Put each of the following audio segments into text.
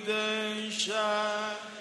شهید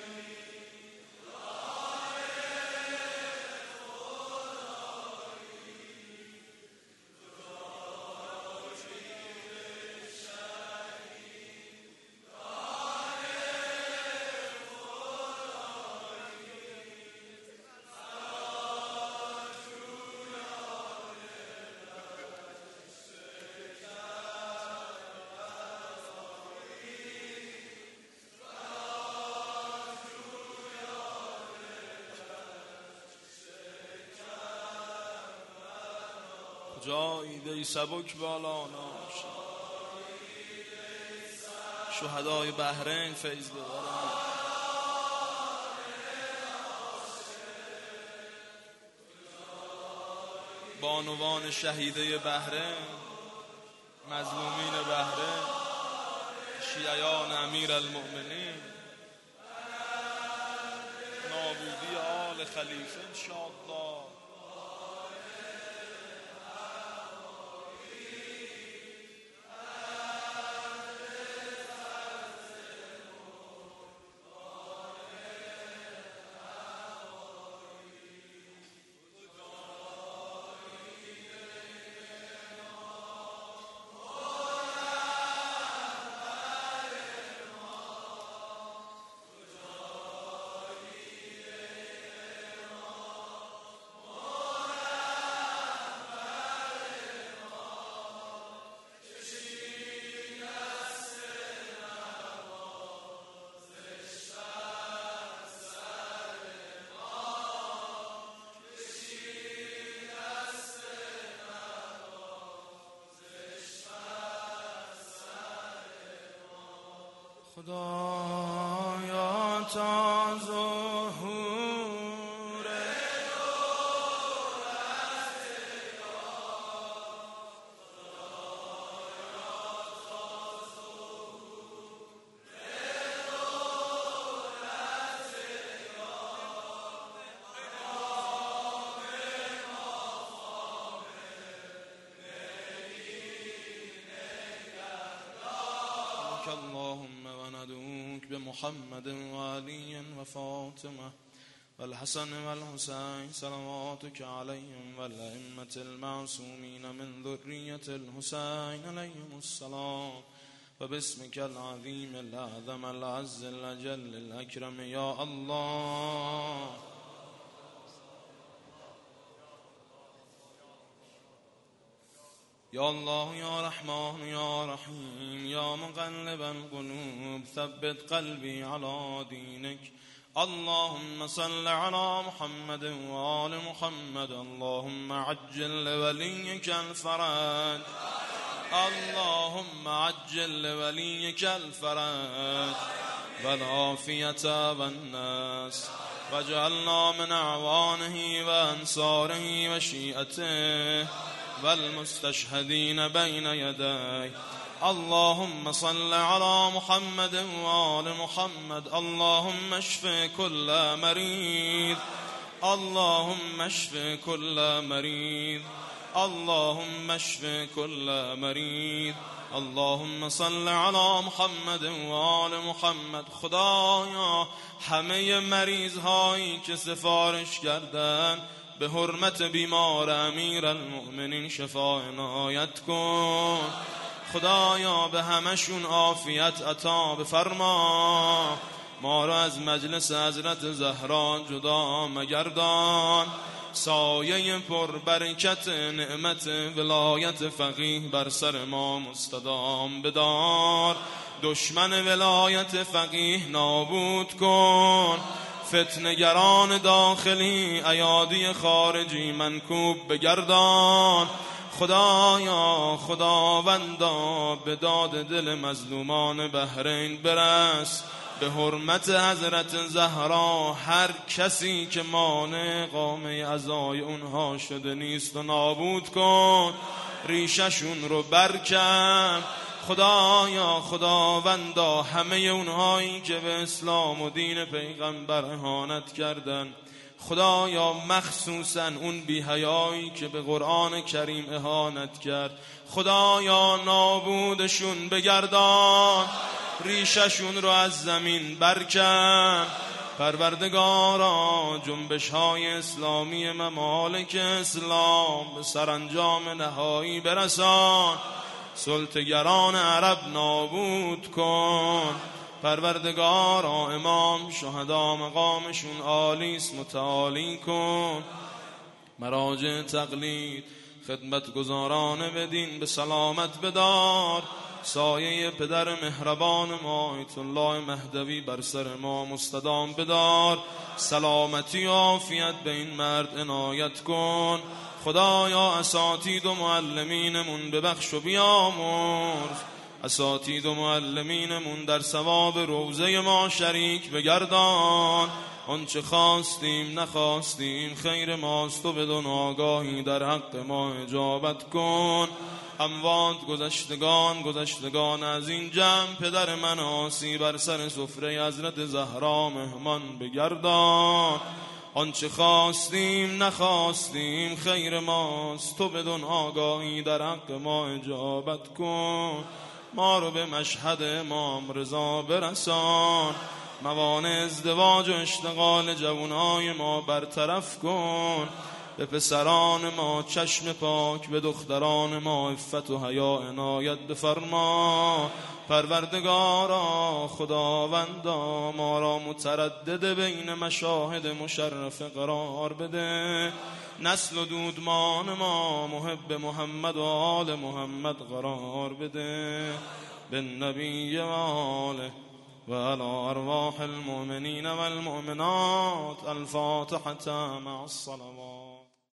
جایید ای سبک بالا ناش شهدای بحرین فیض ببرن بانوان شهیده بحرین مظلومین بحرین شیعیان امیر المؤمنین نابودی آل خلیفه انشاءالله خدایا تا ظهور اللهم وندعوك بمحمد وعلي وفاطمة والحسن والحسين صلواتك عليهم والأئمة المعصومين من ذرية الحسين عليهم السلام وباسمك العظيم الأعظم العز الأجل الأكرم يا الله يا الله يا رحمن يا رحيم يا مقلب القلوب ثبت قلبي على دينك اللهم صل على محمد وآل محمد اللهم عجل لوليك الفرج اللهم عجل لوليك الفرج والعافية والناس واجعلنا من أعوانه وأنصاره وشيئته والمستشهدين بين يديه اللهم صل على محمد وآل محمد اللهم اشف كل مريض اللهم اشف كل مريض اللهم اشف كل مريض اللهم صل على محمد وآل محمد خدایا همه مریض هایی که سفارش کردن به حرمت بیمار امیر المؤمنین شفا عنایت کن خدایا به همشون عافیت عطا بفرما ما را از مجلس حضرت زهرا جدا مگردان سایه پر برکت نعمت ولایت فقیه بر سر ما مستدام بدار دشمن ولایت فقیه نابود کن فتنگران داخلی ایادی خارجی منکوب بگردان خدایا خداوندا به داد دل مظلومان بحرین برس به حرمت حضرت زهرا هر کسی که مانع قامه عزای اونها شده نیست و نابود کن ریششون رو برکن خدایا خداوندا همه اونهایی که به اسلام و دین پیغمبر اهانت کردن خدایا مخصوصا اون بی‌حیایی که به قرآن کریم اهانت کرد، خدایا نابودشون بگردان، ریششون رو از زمین برکن. پروردگارا جنبش‌های اسلامی ممالک اسلام به سرانجام نهایی برسان، سلطه‌گران عرب نابود کن. پروردگارا امام شهدا مقامشون عالیست، متعالی کن. مراجع تقلید خدمتگزاران بدین به سلامت بدار. سایه پدر مهربان ما آیت الله مهدوی بر سر ما مستدام بدار. سلامتی و عافیت به این مرد عنایت کن. خدایا اساتید و معلمینمون ببخش و بیامرز. اساتید و معلمینمون در ثواب روضه ما شریک بگردان. آنچه خواستیم نخواستیم خیر ماست و بدون آگاهی در حق ما اجابت کن. اموات گذشتگان از این جمع پدر من آسی بر سر سفره حضرت زهرا مهمان بگردان. آنچه خواستیم نخواستیم خیر ماست، تو بدون آگاهی در حق ما اجابت کن. ما رو به مشهد امام رضا برسان. موانع ازدواج و اشتغال جوانای ما برطرف کن. به پسران ما چشم پاک، به دختران ما عفت و حیا عنایت بفرما. پروردگارا خداوندا ما را متردد بین مشاهد مشرف قرار بده. نسل و دودمان ما محب محمد و آل محمد قرار بده. بالنبی و آله و علی ارواح المؤمنین و المؤمنات. الفاتحة مع الصلوات.